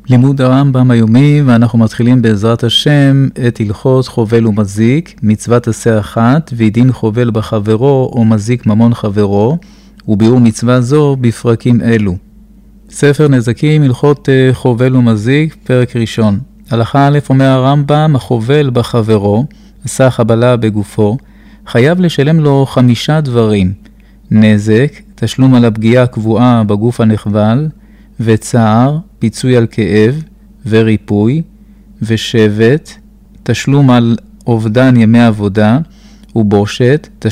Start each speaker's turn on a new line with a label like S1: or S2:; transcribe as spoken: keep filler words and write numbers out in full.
S1: לימוד הרמב"ם היומי, ואנחנו מתחילים בעזרת השם את הלכות חובל ומזיק, מצוות עשה אחת, וידין חובל בחברו או מזיק ממון חברו, וביאור מצווה זו בפרקים אלו. ספר נזקים, הלכות חובל ומזיק, פרק ראשון. הלכה א' אומר הרמב"ם, החובל בחברו, עשה חבלה בגופו, חייב לשלם לו חמישה דברים: נזק, תשלום על הפגיעה הקבועה בגוף הנחבל, וצער, פיצוי על כאב, וריפוי, ושבט, תשלום על אובדן ימי עבודה, ובושת,